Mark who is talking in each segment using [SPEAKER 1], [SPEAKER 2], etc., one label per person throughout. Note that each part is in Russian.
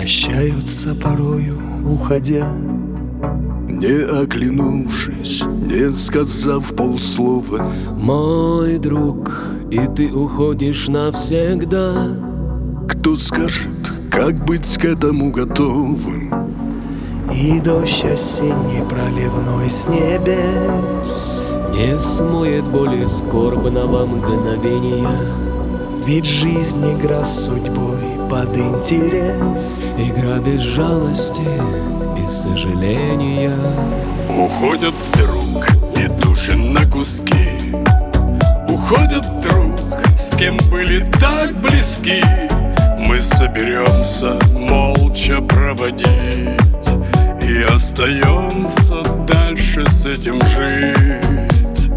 [SPEAKER 1] прощаются порою, уходя,
[SPEAKER 2] не оглянувшись, не сказав полслова.
[SPEAKER 3] Мой друг, и ты уходишь навсегда.
[SPEAKER 2] Кто скажет, как быть к этому готовым?
[SPEAKER 1] и дождь осенний проливной с небес
[SPEAKER 3] не смоет боли скорбного мгновения.
[SPEAKER 1] Ведь жизнь игра с судьбой под интерес,
[SPEAKER 3] игра без жалости и сожаления.
[SPEAKER 2] Уходят вдруг и души на куски. Уходят вдруг, с кем были так близки. Мы соберемся молча проводить и остаемся дальше с этим жить.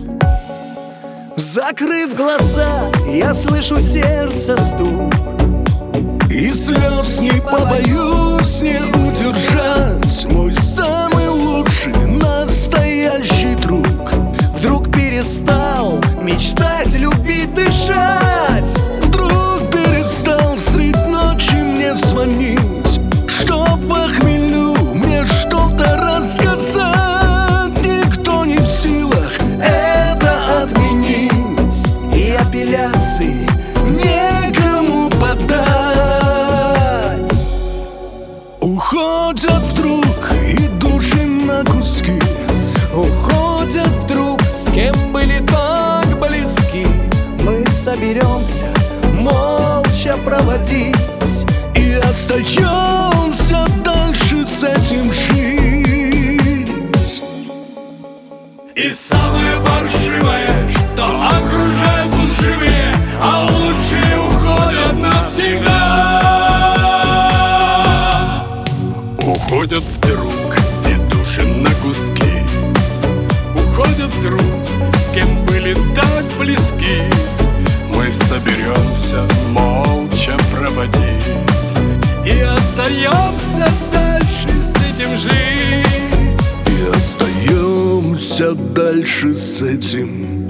[SPEAKER 1] Закрыв глаза, я слышу сердце стук,
[SPEAKER 2] и слез не побоюсь не удержать. Мой самый лучший настоящий друг
[SPEAKER 1] вдруг перестал мечтать, любить, дышать.
[SPEAKER 2] Вдруг перестал средь ночи мне звонить, чтоб в хмелю мне что-то рассказать. Никто не в силах это отменить,
[SPEAKER 1] и апелляции
[SPEAKER 2] некому подать. Уходят вдруг и души на куски.
[SPEAKER 3] Уходят вдруг, с кем были так близки.
[SPEAKER 1] Мы соберемся молча проводить
[SPEAKER 2] и остаемся дальше с этим жить. И самое паршивое, что окружают лживые, а лучшие уходят навсегда. Уходят вдруг и души на куски. Уходят вдруг, с кем были так близки. Мы соберемся молча проводить и остаемся дальше с этим жить. И остаемся дальше с этим